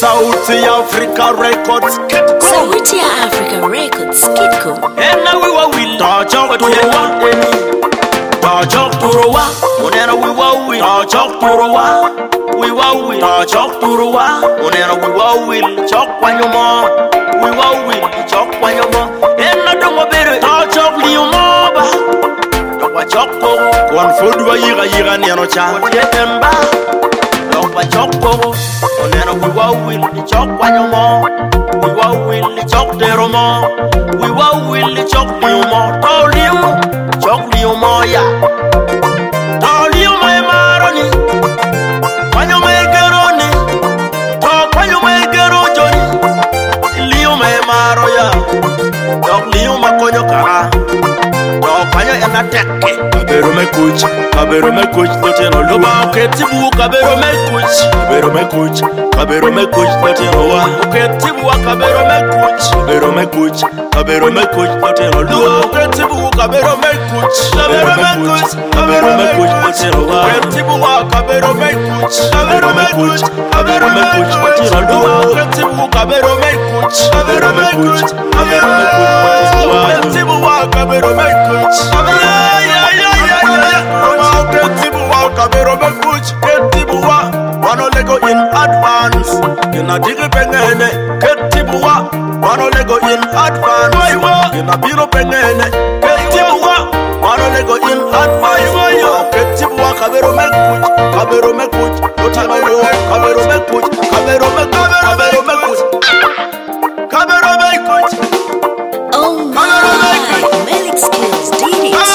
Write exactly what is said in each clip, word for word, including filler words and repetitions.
Sauti Africa Records, Kitco. Sauti Africa Records, Kitco. And now we will touch up to the one. Touch up to the one. Unena we will touch up to the one. We will touch up to the one. Unena we will chop when you more. We will chop when you more. And I don't want to touch up you more. Don't chop one food by Ira Ira Nano Chan. Get them back. Don't chop Onena we will chop when you more. We will chop the more. We will chop you more. Told you, chop you more, yeah. Told you my maroni. When you make a roni, talk when you make a rojoni. Leo my maro, yeah. Talk Leo Maconoca. Talk when you're in a deck. Kabero me coach, kabero me coach, nothing all over. Ketibu, kabero me coach, kabero me coach, kabero me coach, nothing all over. Ketibu, kabero me coach, kabero me coach, kabero me coach, nothing all over. Ketibu, kabero me coach, kabero me coach, kabero me coach, nothing all over. Ketibu, kabero me coach, kabero me coach, kabero me coach, nothing all over. Ketibu, kabero me coach, kabero me coach, kabero me coach, nothing all over. Ketibu, kabero me coach, kabero in advance. In a digger pengene, Ketibua, one lego in advance. In a biro pengene, Ketibua, one lego in advance. Ketibua, Cabero Mekut, Cabero Mekut, Otamayo, Cabero Mekut, Cabero Mekut, Cabero Mekut, Cabero Mekut. Oh my, Melik Skills did it.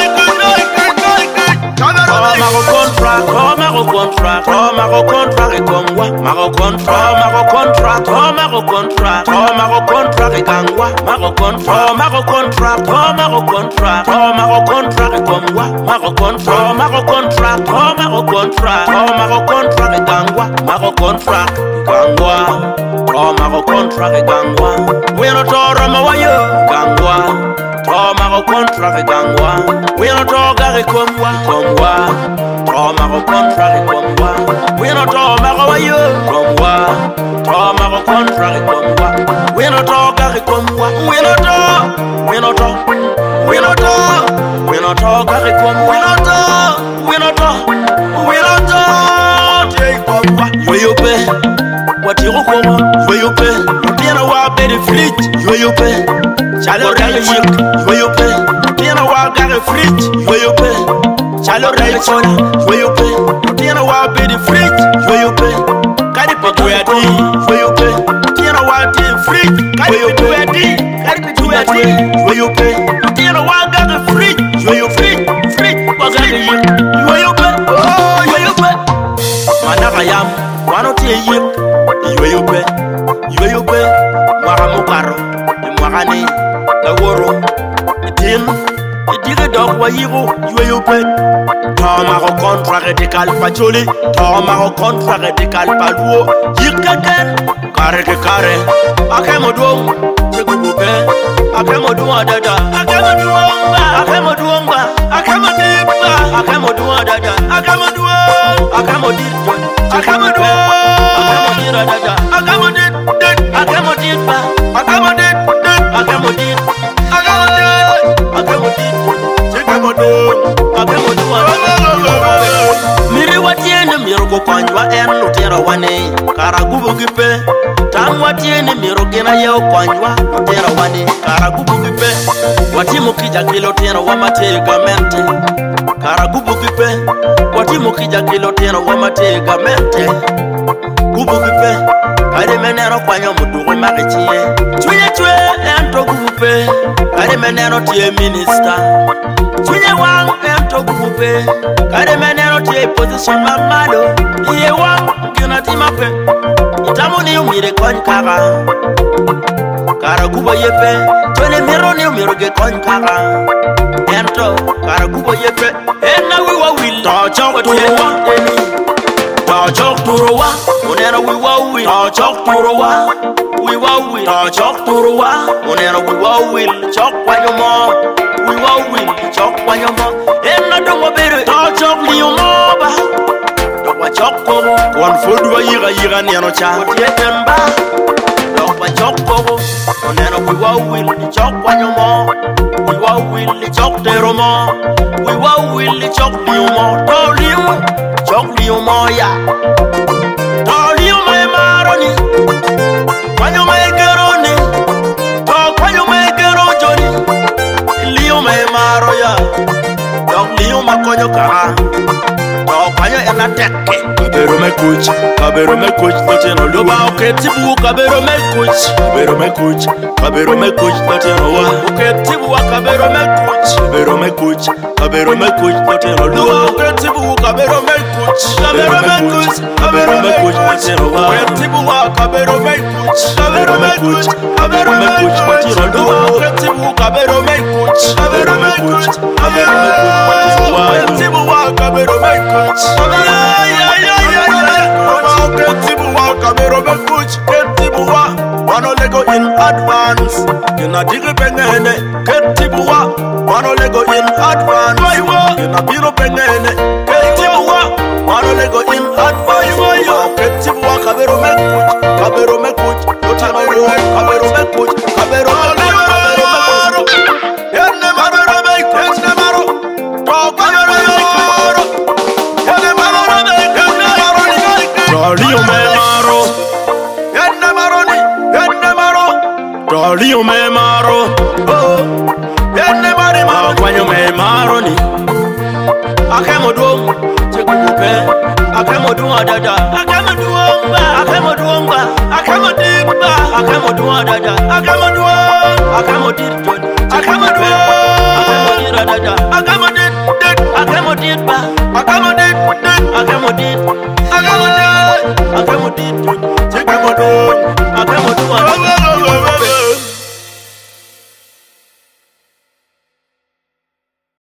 Mago contract, oh mago contract, oh mago contract, ekongwa, mago contract, mago contract, oh mago contract, oh mago contract, ekangwa, mago contract, mago contract, oh mago contract, oh mago contract, ekongwa, mago contract, mago contract, oh mago contract, oh mago contract, ekangwa, mago contract, ekangwa, oh mago contract, ekangwa, we no toro mawayo, ekangwa. Toma go contract gangwa, we no toga rekomwa, komwa. Toma go contract komwa, we no toma go wayo, komwa. Toma go contract komwa, we no toga rekomwa, we no to, we no to, we no to, we no toga rekomwa, we no to, we no to, we no to. Take komwa, you you pay, what you go, you you pay, you know what better fleet, you you pay. Chalo rai chik, you you pay. Tiena wa gare fridge, you you pay. Chalo rai chona, you you pay. Tiena wa be the fridge, you you pay. Kari pitu ya di, you you pay. Tiena wa di fridge, kari pitu ya di, kari pitu ya di, you you pay. Tiena wa gare fridge, you you fridge, fridge wa gare yik, you you pay. Oh, you you pay. Manaka yam, wano tie yik, you you pay, you you pay. Mwaramu karo, mwakani. La woro, itin, itire dog wa yiro, you you pay. Toma go contract de calpa joli, toma go contract de calpa luo, yikaken, kare ke kare, akemo duong, chegu bupe, akemo duong dada, akemo duong ba, akemo duong ba, akemo dip ba, akemo duong dada, akemo duong, akemo dip, akemo duong, akemo dira dada, akemo dip, akemo dip ba, akemo dip, akemo dip. Miri watiene mirugo kwanjwa enu tera wane Karagubu gipe Tamu watiene mirugena yeo kwanjwa Tera wane Karagubu gipe Watimu kija kilo tera wamatega mente Karagubu gipe Watimu kija kilo tera wamatega mente Gubu gipe Kari menero kwanyo muduwe marichie Tuye tue ento gubupe Kari menero tie minister Tuye wang ento gubupe Kari menero tie position mamado Iye wang kina timape Itamu ni umire kony kaka Kara gubo yepe Twene miro ni umiro ge kony kaka Ento kara gubo yepe Ena wiwa wili Tochok tuye wang eni Tochok turowa Unena wiwa wili Tochok turowa Wiwa wili Tochok turowa Unena wiwa wili Chok wanyomo Wiwa wili Chok wanyomo Ena dongo bere Tochok liyomoba Pachoko, one food wa yira yira ni ano cha. Otiemba, dog pachoko, oneno we wa will the chok wanyomo. We wa will the chok teromo. We wa will the chok liumo. Toliu, chok liumo ya. Toliu me maroni, wanyomo egeroni. Talk wanyomo egerojoni. Liu me maro ya. Dog liu makonyo kara. Kwanyo ena teke Kabero me kuch, kabero me kuch Noteno loba oketibu kabero me kuch Kabero me kuch, kabero me kuch Noteno wa oketibu wa kabero me kuch Kabero me kuch, kabero me kuch Noteno loba oketibu kabero me kuch Kabero me kuch, kabero me kuch Noteno wa oketibu wa kabero me kuch Kabero me kuch, kabero me kuch Noteno loba oketibu kabero me kuch Kabero me kuch, kabero me kuch Noteno wa oketibu wa kabero me kuch Yeah, yeah, yeah, yeah, yeah. Ketibuwa, kabero me kuch. Ketibuwa, wano lego in advance. Kina digri pengene. Ketibuwa, wano lego in advance. Kina biro pengene. Ketibuwa, wano lego in advance. Ketibuwa, kabero me kuch. Kabero me kuch. Kabero me kuch. Kabero me kuch. Kabero me kuch. Yenne maro me kuch. Yenne maro. Kabero me kuch. Rio me maro, yenne maroni, yenne maro. Rio me maro, oh, yenne mari maro. Kwanyo me maroni, akemo duong, chekupe, akemo duong dada, akemo duong ba, akemo duong ba, akemo deep ba, akemo duong dada, akemo duong, akemo deep Johnny, akemo duong, akemo deep dada, akemo deep deep, akemo deep ba, akemo deep deep, akemo deep, akemo